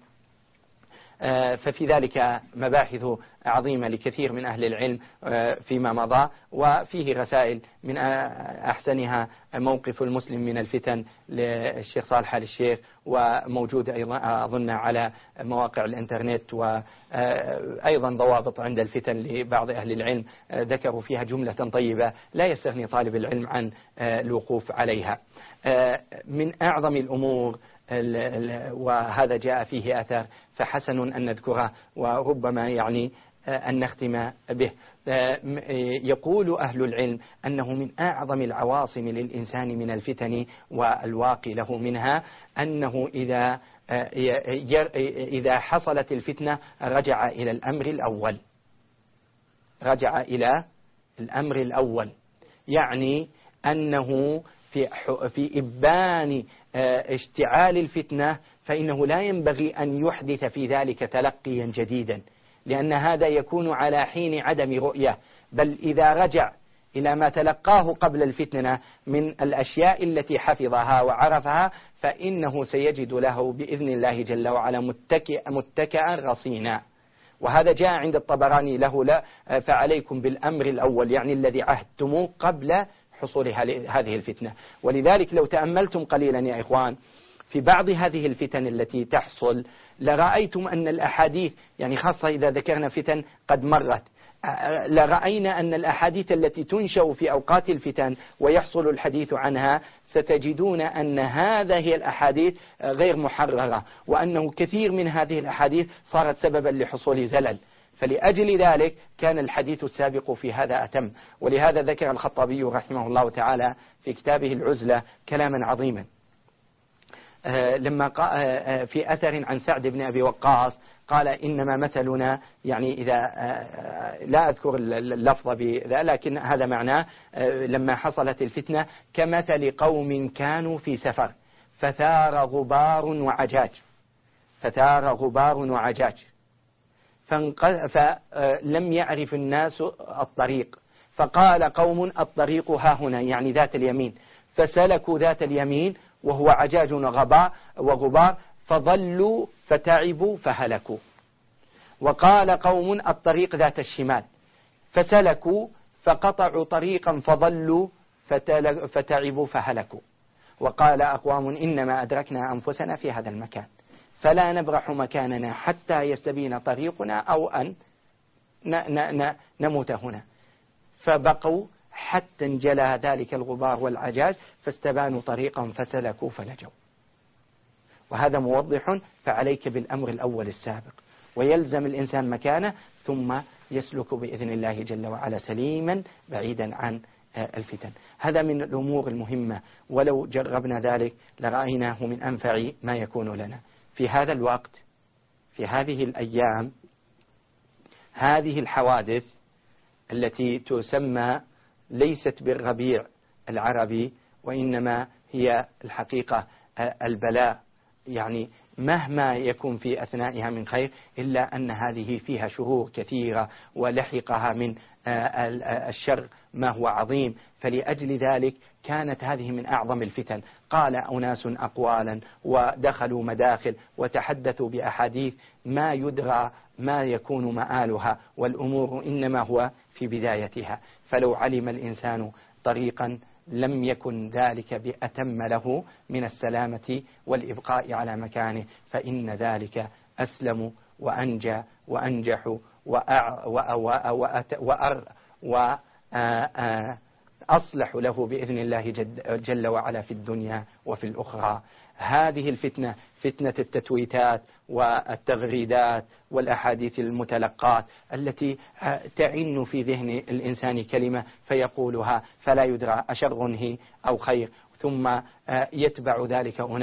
C: ففي ذلك مباحث عظيمة لكثير من أهل العلم فيما مضى، وفيه رسائل من أحسنها موقف المسلم من الفتن للشيخ صالح آل الشيخ، وموجود أيضا أظن على مواقع الإنترنت، وأيضا ضوابط عند الفتن لبعض أهل العلم ذكروا فيها جملة طيبة لا يستغني طالب العلم عن الوقوف عليها. من أعظم الأمور، وهذا جاء فيه أثر فحسن أن نذكره وربما يعني أن نختم به، يقول أهل العلم أنه من أعظم العواصم للإنسان من الفتن والواقي له منها أنه إذا إذا حصلت الفتنة رجع إلى الأمر الأول رجع إلى الأمر الأول يعني أنه في في إبان اشتعال الفتنة فإنه لا ينبغي أن يحدث في ذلك تلقيا جديدا، لأن هذا يكون على حين عدم رؤية، بل إذا رجع إلى ما تلقاه قبل الفتنة من الأشياء التي حفظها وعرفها فإنه سيجد له بإذن الله جل وعلا متكئا متكئا رصينا. وهذا جاء عند الطبراني له لا فعليكم بالأمر الأول، يعني الذي عهدتموه قبل حصول هذه الفتنة. ولذلك لو تأملتم قليلا يا إخوان في بعض هذه الفتن التي تحصل لرأيتم أن الأحاديث، يعني خاصة إذا ذكرنا فتن قد مرت، لرأينا أن الأحاديث التي تنشأ في أوقات الفتن ويحصل الحديث عنها ستجدون أن هذه الأحاديث غير محررة، وأنه كثير من هذه الأحاديث صارت سببا لحصول زلل. فلأجل ذلك كان الحديث السابق في هذا أتم. ولهذا ذكر الخطابي رحمه الله تعالى في كتابه العزلة كلاما عظيما لما في أثر عن سعد بن أبي وقاص قال إنما مثلنا، يعني إذا لا أذكر اللفظ بذا لكن هذا معناه لما حصلت الفتنة كمثل قوم كانوا في سفر فثار غبار وعجاج فثار غبار وعجاج فلم يعرف الناس الطريق، فقال قوم الطريق ها هنا، يعني ذات اليمين، فسلكوا ذات اليمين وهو عجاج وغبار فضلوا فتعبوا فهلكوا. وقال قوم الطريق ذات الشمال فسلكوا فقطعوا طريقا فضلوا فتعبوا فهلكوا. وقال أقوام إنما أدركنا أنفسنا في هذا المكان فلا نبرح مكاننا حتى يستبين طريقنا أو أن نموت هنا، فبقوا حتى انجلى ذلك الغبار والعجاج فاستبانوا طريقا فسلكوا فلجوا. وهذا موضح فعليك بالأمر الأول السابق، ويلزم الإنسان مكانه ثم يسلك بإذن الله جل وعلا سليما بعيدا عن الفتن. هذا من الأمور المهمة، ولو جربنا ذلك لرأيناه من أنفع ما يكون لنا في هذا الوقت. في هذه الأيام هذه الحوادث التي تسمى ليست بالربيع العربي وإنما هي الحقيقة البلاء، يعني مهما يكون في أثنائها من خير إلا أن هذه فيها شرور كثيرة ولحقها من الشر ما هو عظيم. فلأجل ذلك كانت هذه من أعظم الفتن. قال أناس أقوالا ودخلوا مداخل وتحدثوا بأحاديث ما يدرى ما يكون مآلها، والأمور إنما هو في بدايتها. فلو علم الإنسان طريقا لم يكن ذلك بأتم له من السلامة والإبقاء على مكانه، فإن ذلك أسلم وأنجى وأنجح وأر وأصلح له بإذن الله جل وعلا في الدنيا وفي الأخرى. هذه الفتنة فتنة التتويتات والتغريدات والأحاديث المتلقات التي تعن في ذهن الإنسان كلمة فيقولها فلا يدرى أشر هي أو خير، ثم يتبع ذلك أناس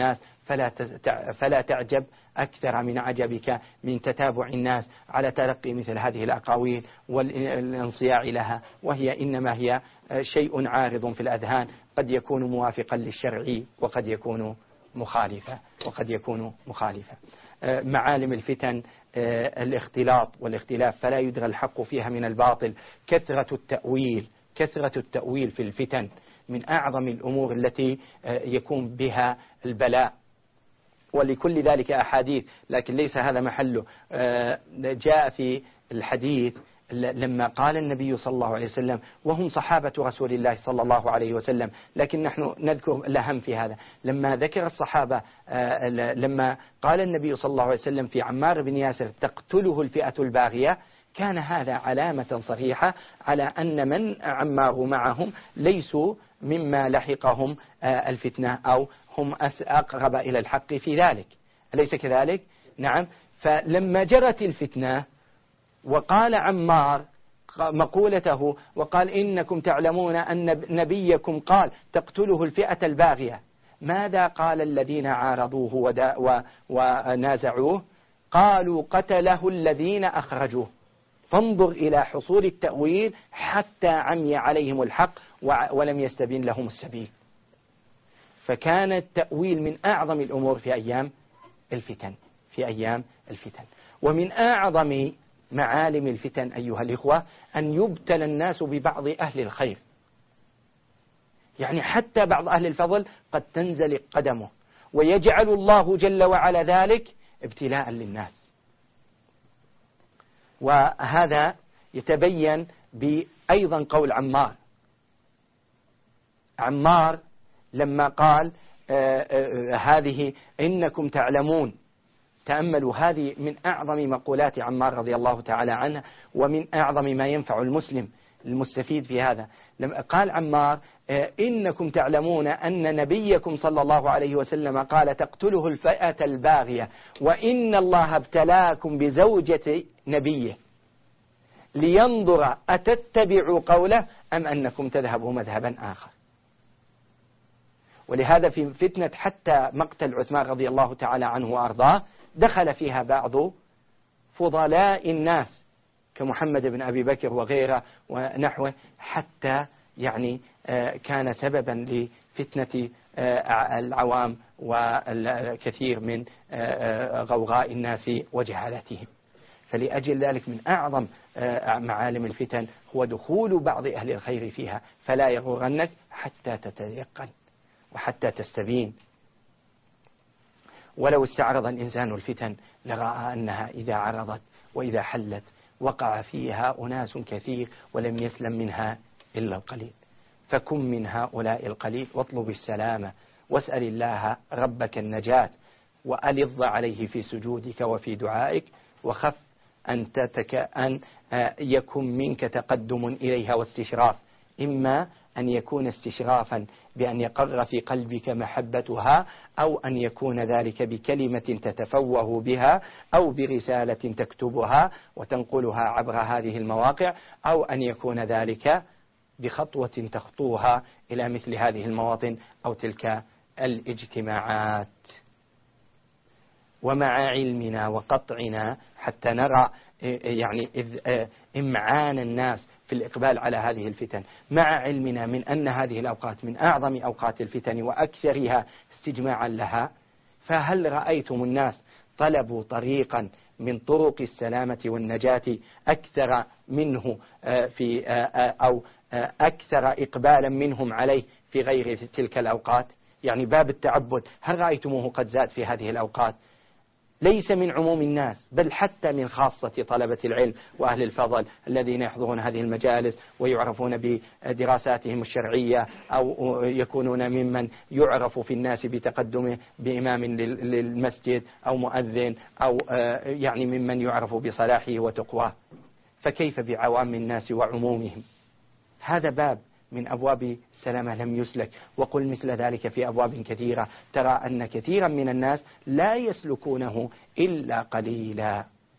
C: فلا فلا تعجب أكثر من عجبك من تتابع الناس على تلقي مثل هذه الأقاويل والانصياع لها، وهي إنما هي شيء عارض في الأذهان، قد يكون موافقا للشرع وقد يكون مخالفا وقد يكون مخالفا. معالم الفتن الاختلاط والاختلاف، فلا يدرى الحق فيها من الباطل. كثرة التأويل كثرة التأويل في الفتن من أعظم الأمور التي يكون بها البلاء، ولكل ذلك أحاديث لكن ليس هذا محله. جاء في الحديث لما قال النبي صلى الله عليه وسلم وهم صحابة رسول الله صلى الله عليه وسلم، لكن نحن نذكر الأهم في هذا، لما ذكر الصحابة لما قال النبي صلى الله عليه وسلم في عمار بن ياسر تقتله الفئة الباغية، كان هذا علامة صريحة على أن من عمار معهم ليسوا مما لحقهم الفتنة أو هم أقرب إلى الحق في ذلك، أليس كذلك؟ نعم. فلما جرت الفتنة وقال عمار مقولته وقال إنكم تعلمون أن نبيكم قال تقتله الفئة الباغية، ماذا قال الذين عارضوه ونازعوه؟ قالوا قتله الذين أخرجوه. فانظر إلى حصول التأويل حتى عمي عليهم الحق ولم يستبين لهم السبيل. فكان التأويل من أعظم الأمور في أيام الفتن في أيام الفتن ومن أعظم معالم الفتن أيها الإخوة أن يبتلى الناس ببعض أهل الخير، يعني حتى بعض أهل الفضل قد تنزل قدمه، ويجعل الله جل وعلا ذلك ابتلاء للناس. وهذا يتبين بأيضا قول عمار عمار لما قال آآ آآ هذه إنكم تعلمون. تأملوا، هذه من أعظم مقولات عمار رضي الله تعالى عنه، ومن أعظم ما ينفع المسلم المستفيد في هذا. لما قال عمار إنكم تعلمون أن نبيكم صلى الله عليه وسلم قال تقتله الفئة الباغية، وإن الله ابتلاكم بزوجة نبيه لينظر أتتبعوا قوله أم أنكم تذهبوا مذهبا آخر. ولهذا في فتنة حتى مقتل عثمان رضي الله تعالى عنه وأرضاه دخل فيها بعض فضلاء الناس كمحمد بن أبي بكر وغيره ونحوه، حتى يعني كان سببا لفتنة العوام والكثير من غوغاء الناس وجهالتهم. فلأجل ذلك من أعظم معالم الفتن هو دخول بعض أهل الخير فيها، فلا يغرنك حتى تتيقن وحتى تستبين. ولو استعرض الإنسان الفتن لرأى أنها إذا عرضت وإذا حلت وقع فيها أناس كثير ولم يسلم منها إلا القليل. فكن من هؤلاء القليل واطلب السلامة واسأل الله ربك النجاة، وألظ عليه في سجودك وفي دعائك، وخف أن, تتك أن يكن منك تقدم إليها واستشراف، إما أن يكون استشرافا بأن يقر في قلبك محبتها، أو أن يكون ذلك بكلمة تتفوه بها، أو برسالة تكتبها وتنقلها عبر هذه المواقع، أو أن يكون ذلك بخطوة تخطوها إلى مثل هذه المواطن أو تلك الاجتماعات. ومع علمنا وقطعنا حتى نرى يعني إمعان الناس في الإقبال على هذه الفتن، مع علمنا من أن هذه الأوقات من أعظم أوقات الفتن وأكثرها استجماعا لها، فهل رأيتم الناس طلبوا طريقا من طرق السلامة والنجاة أكثر منه في أو أكثر إقبالا منهم عليه في غير تلك الأوقات؟ يعني باب التعبد هل رأيتموه قد زاد في هذه الأوقات؟ ليس من عموم الناس، بل حتى من خاصة طلبة العلم وأهل الفضل الذين يحضرون هذه المجالس ويعرفون بدراساتهم الشرعية، أو يكونون ممن يعرف في الناس بتقدمه بإمام للمسجد أو مؤذن، أو يعني ممن يعرف بصلاحه وتقواه. فكيف بعوام الناس وعمومهم؟ هذا باب من أبواب السلامة لم يسلك. وقل مثل ذلك في أبواب كثيرة، ترى أن كثيرا من الناس لا يسلكونه إلا قليلا.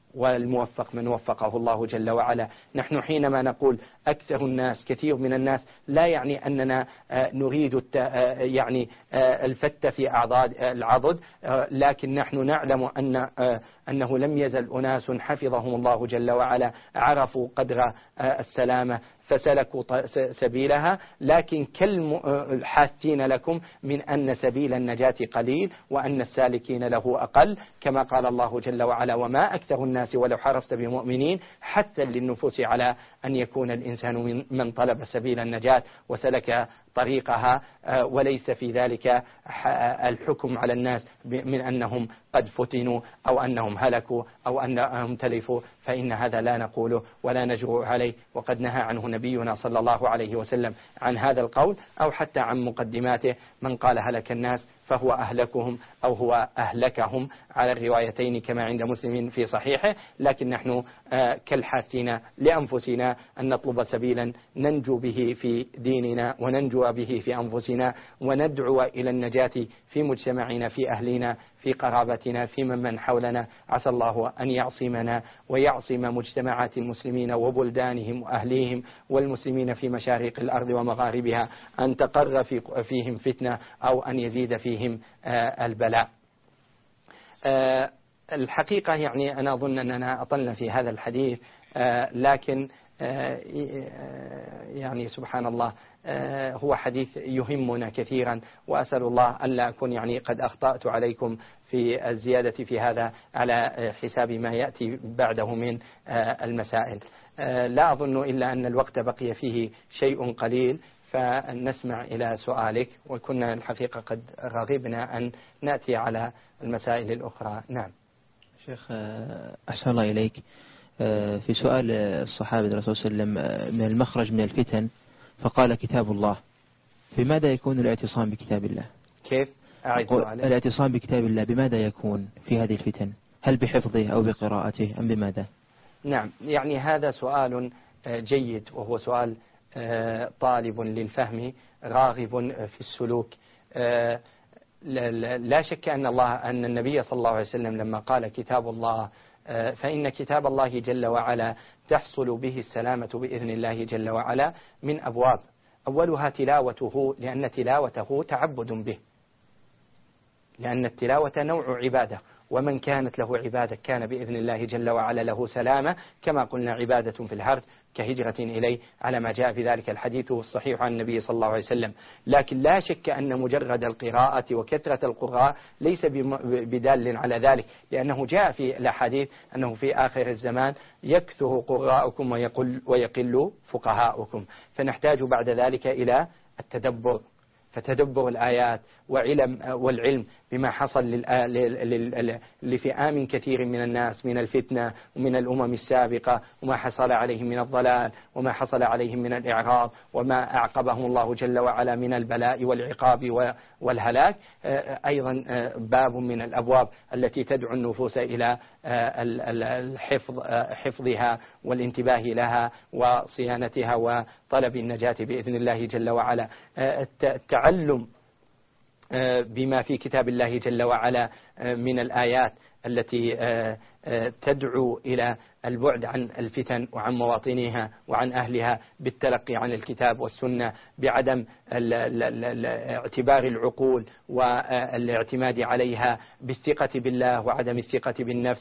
C: والموفق من وفقه الله جل وعلا. نحن حينما نقول أكثر الناس، كثير من الناس، لا يعني أننا نريد يعني الفت في أعضاد العضد، لكن نحن نعلم أن أنه لم يزل أناس حفظهم الله جل وعلا عرفوا قدر السلامة فسلكوا سبيلها، لكن كالحاسين لكم من أن سبيل النجاة قليل وأن السالكين له أقل، كما قال الله جل وعلا: وما أكثر الناس ولو حرصت بمؤمنين، حتى للنفوس على أن يكون الإنسان من طلب سبيل النجاة وسلك طريقها، وليس في ذلك الحكم على الناس من أنهم قد فتنوا أو أنهم هلكوا أو أنهم تلفوا، فإن هذا لا نقوله ولا نجرؤ عليه، وقد نهى عنه نبينا صلى الله عليه وسلم عن هذا القول، أو حتى عن مقدماته: من قال هلك الناس فهو أهلكهم أو هو أهلكهم، على الروايتين كما عند مسلم في صحيحه. لكن نحن كالحاسين لأنفسنا أن نطلب سبيلا ننجو به في ديننا وننجو به في أنفسنا، وندعو إلى النجاة في مجتمعنا، في أهلنا، في قرابتنا، في من حولنا. عسى الله أن يعصمنا ويعصم مجتمعات المسلمين وبلدانهم وأهليهم والمسلمين في مشارق الأرض ومغاربها، أن تقر فيهم فتنة أو أن يزيد فيهم البلاء. الحقيقة يعني أنا أظن أننا أطلنا في هذا الحديث، لكن يعني سبحان الله هو حديث يهمنا كثيرا، وأسأل الله ألا أكون يعني قد أخطأت عليكم في الزيادة في هذا على حساب ما يأتي بعده من المسائل. لا أظن إلا أن الوقت بقي فيه شيء قليل، فنسمع إلى سؤالك، وكنا الحقيقة قد رغبنا أن نأتي على المسائل الأخرى. نعم
E: شيخ، أحسن الله إليك. في سؤال الصحابة الرسول صلى الله عليه وسلم من المخرج من الفتن فقال كتاب الله، بماذا يكون الاعتصام بكتاب الله؟
C: كيف؟
E: الاعتصام بكتاب الله بماذا يكون في هذه الفتن؟ هل بحفظه أو بقراءته أم بماذا؟
C: نعم، يعني هذا سؤال جيد، وهو سؤال طالب للفهم راغب في السلوك. لا شك أن الله أن النبي صلى الله عليه وسلم لما قال كتاب الله، فإن كتاب الله جل وعلا تحصل به السلامة بإذن الله جل وعلا من أبواب، أولها تلاوته، لأن تلاوته تعبد به، لأن التلاوة نوع عبادة، ومن كانت له عبادة كان بإذن الله جل وعلا له سلامة، كما قلنا عبادة في الهرج كهجرة إليه، على ما جاء في ذلك الحديث الصحيح عن النبي صلى الله عليه وسلم. لكن لا شك أن مجرد القراءة وكثرة القراء ليس بدال على ذلك، لأنه جاء في الأحاديث أنه في آخر الزمان يكثر قراءكم ويقل, ويقل فقهاؤكم، فنحتاج بعد ذلك إلى التدبر، فتدبر الآيات وعلم والعلم بما حصل لفئام كثير من الناس من الفتنة ومن الأمم السابقة، وما حصل عليهم من الضلال، وما حصل عليهم من الإعراض، وما أعقبهم الله جل وعلا من البلاء والعقاب والهلاك. أيضا باب من الأبواب التي تدعو النفوس إلى الحفظ حفظها والانتباه لها وصيانتها وطلب النجاة بإذن الله جل وعلا. التعلم بما في كتاب الله جل وعلا من الآيات التي تدعو إلى البعد عن الفتن وعن مواطنها وعن أهلها بالتلقي عن الكتاب والسنة، بعدم اعتبار العقول والاعتماد عليها، بالثقة بالله وعدم الثقة بالنفس.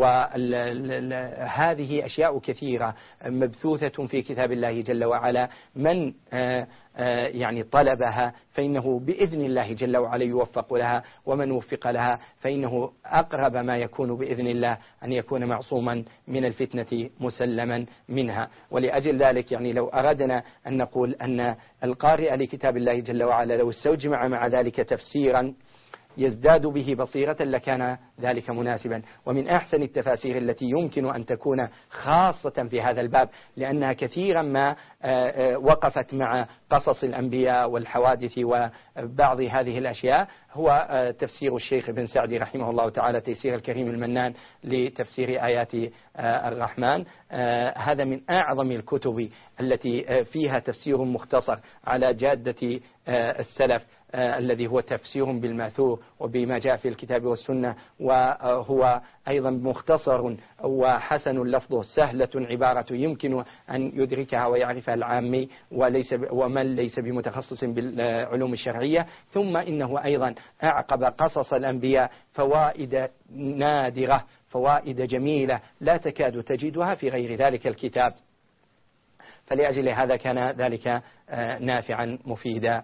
C: وهذه أشياء كثيرة مبثوثة في كتاب الله جل وعلا، من يعني طلبها فإنه بإذن الله جل وعلا يوفق لها، ومن وفق لها فإنه أقرب ما يكون بإذن الله أن يكون معصوما من الفتنة مسلما منها. ولأجل ذلك يعني لو أردنا أن نقول أن القارئ لكتاب الله جل وعلا لو استوجمع مع ذلك تفسيرا يزداد به بصيرة لكان ذلك مناسبا. ومن أحسن التفاسير التي يمكن أن تكون خاصة في هذا الباب، لأنها كثيرا ما وقفت مع قصص الأنبياء والحوادث وبعض هذه الأشياء، هو تفسير الشيخ ابن سعدي رحمه الله تعالى، تيسير الكريم المنان لتفسير آيات الرحمن. هذا من أعظم الكتب التي فيها تفسير مختصر على جادة السلف الذي هو تفسير بالماثور وبما جاء في الكتاب والسنة، وهو أيضا مختصر وحسن لفظه، سهلة عبارة يمكن أن يدركها ويعرفها العامي وليس ومن ليس بمتخصص بالعلوم الشرعية. ثم إنه أيضا أعقب قصص الأنبياء فوائد نادرة، فوائد جميلة لا تكاد تجدها في غير ذلك الكتاب، فلأجل هذا كان ذلك نافعا مفيدا.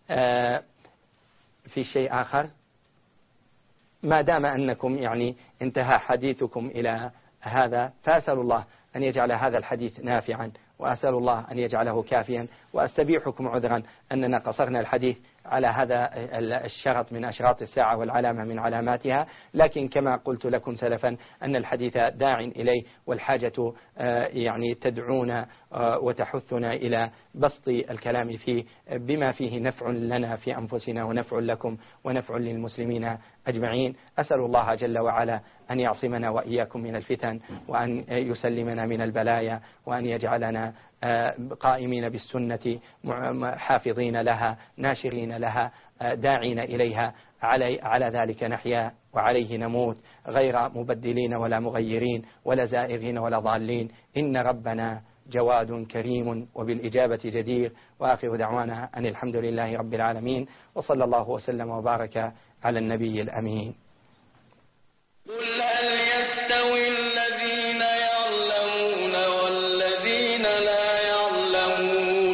C: في شيء آخر؟ ما دام أنكم يعني انتهى حديثكم إلى هذا، فأسأل الله أن يجعل هذا الحديث نافعا، وأسأل الله أن يجعله كافيا، وأستبيحكم عذرا أننا قصرنا الحديث على هذا الشرط من أشراط الساعة والعلامة من علاماتها، لكن كما قلت لكم سلفا أن الحديث داع إليه، والحاجة يعني تدعونا وتحثنا إلى بسط الكلام فيه بما فيه نفع لنا في أنفسنا ونفع لكم ونفع للمسلمين أجمعين. أسأل الله جل وعلا أن يعصمنا وإياكم من الفتن، وأن يسلمنا من البلايا، وأن يجعلنا قائمين بالسنة حافظين لها ناشرين لها داعين إليها. علي على ذلك نحيا وعليه نموت، غير مبدلين ولا مغيرين ولا زائغين ولا ضالين. إن ربنا جواد كريم وبالإجابة جدير. وآخر دعوانا أن الحمد لله رب العالمين، وصلى الله وسلم وبارك على النبي الأمين.